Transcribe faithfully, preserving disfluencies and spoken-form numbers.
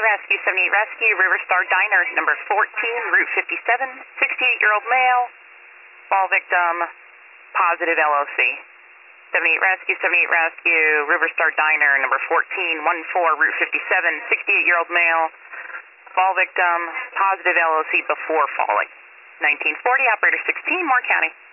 Rescue, seventy-eight Rescue, River Star Diner, number fourteen, Route fifty-seven, sixty-eight-year-old male, fall victim, positive L O C. seventy-eight Rescue, seventy-eight Rescue, River Star Diner, number fourteen, fourteen, Route fifty-seven, sixty-eight-year-old male, fall victim, positive L O C before falling. nineteen forty, operator sixteen, Moore County.